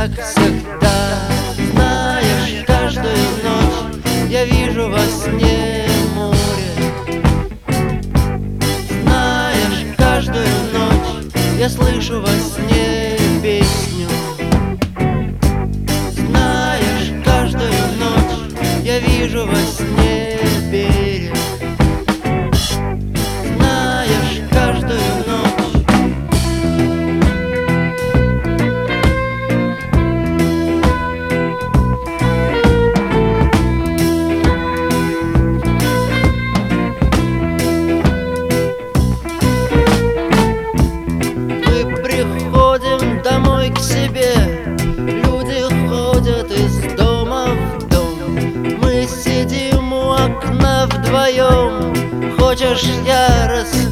как всегда. Знаешь, каждую ночь я вижу во сне море. Знаешь, каждую ночь я слышу во сне песню. Знаешь, каждую ночь я вижу во сне берег. Знаешь, каждую ночь. Мы приходим домой к себе, люди ходят из дома в дом. Мы сидим у окна вдвоем. Хочешь, я расскажу?